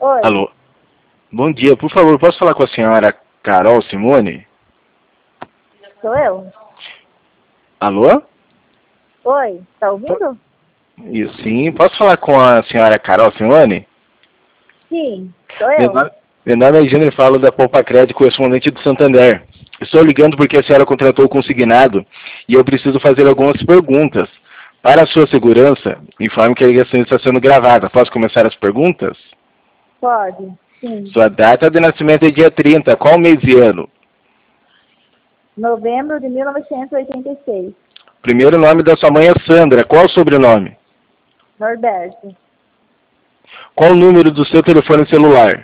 Oi, Alô. Bom dia, por favor, posso falar com a senhora Carol Simone? sou eu. Alô? Oi, tá ouvindo? Isso, sim. Posso falar com a senhora Carol Simone? Sim, sou Meu eu. nome, meu nome é Júnior e falo da Poupa Crédito, correspondente do Santander. Estou ligando porque a senhora contratou o consignado e eu preciso fazer algumas perguntas. Para a sua segurança, informe que a ligação está sendo gravada. Posso começar as perguntas? Pode, sim. Sua data de nascimento é dia 30. Qual mês e ano? Novembro de 1986. Primeiro nome da sua mãe é Sandra. Qual o sobrenome? Norberto. Qual o número do seu telefone celular?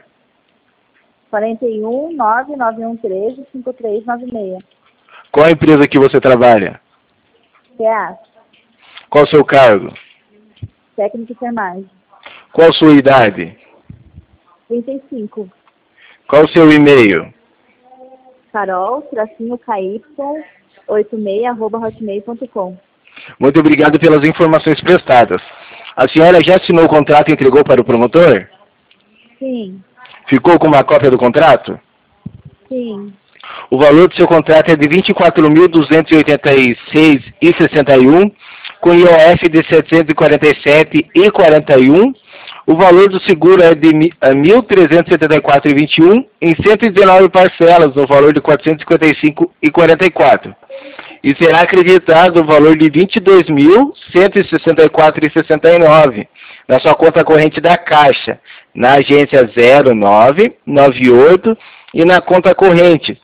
41 99113 5396. Qual a empresa que você trabalha? PA. Qual o seu cargo? Técnico de enfermagem. Qual a sua idade? 35. Qual o seu e-mail? Carol-KY86@hotmail.com. Muito obrigado pelas informações prestadas. A senhora já assinou o contrato e entregou para o promotor? Sim, Ficou com uma cópia do contrato? sim. O valor do seu contrato é de R$ 24.286,61, com IOF de R$ 747,41. O valor do seguro é de R$ 1.374,21 em 119 parcelas, no valor de R$ 455,44. E será acreditado o valor de R$ 22.164,69 na sua conta corrente da Caixa, na agência 0998 e na conta corrente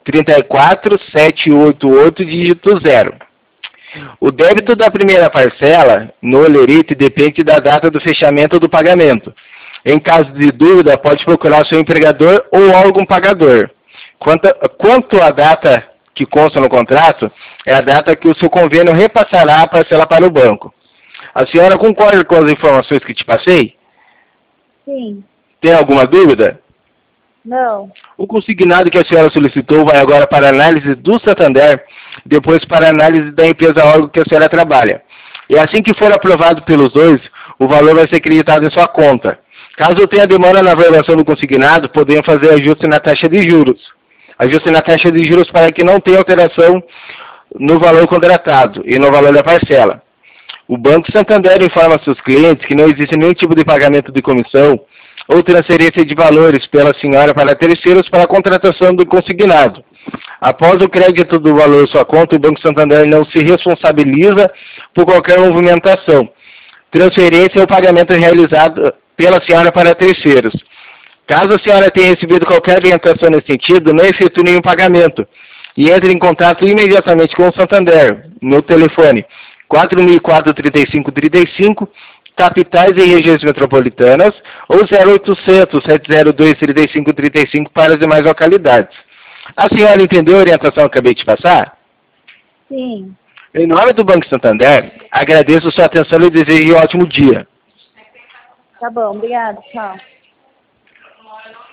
34788, dígito 0. O débito da primeira parcela no Olerite depende da data do fechamento do pagamento. Em caso de dúvida, pode procurar seu empregador ou órgão pagador. Quanto à data que consta no contrato, é a data que o seu convênio repassará a parcela para o banco. A senhora concorda com as informações que te passei? Sim. Tem alguma dúvida? Não. O consignado que a senhora solicitou vai agora para a análise do Santander, depois para a análise da empresa órgão que a senhora trabalha. E assim que for aprovado pelos dois, o valor vai ser acreditado em sua conta. Caso tenha demora na avaliação do consignado, podemos fazer ajuste na taxa de juros. Ajuste na taxa de juros para que não tenha alteração no valor contratado e no valor da parcela. O Banco Santander informa seus clientes que não existe nenhum tipo de pagamento de comissão ou transferência de valores pela senhora para terceiros para a contratação do consignado. Após o crédito do valor em sua conta, o Banco Santander não se responsabiliza por qualquer movimentação, transferência ou pagamento realizado pela senhora para terceiros. Caso a senhora tenha recebido qualquer orientação nesse sentido, não efetue nenhum pagamento e entre em contato imediatamente com o Santander no telefone 4004-3535, capitais e regiões metropolitanas, ou 0800-702-3535 para as demais localidades. A senhora entendeu a orientação que acabei de passar? Sim. Em nome do Banco Santander, agradeço sua atenção e desejo um ótimo dia. Tá bom, obrigada. Tchau.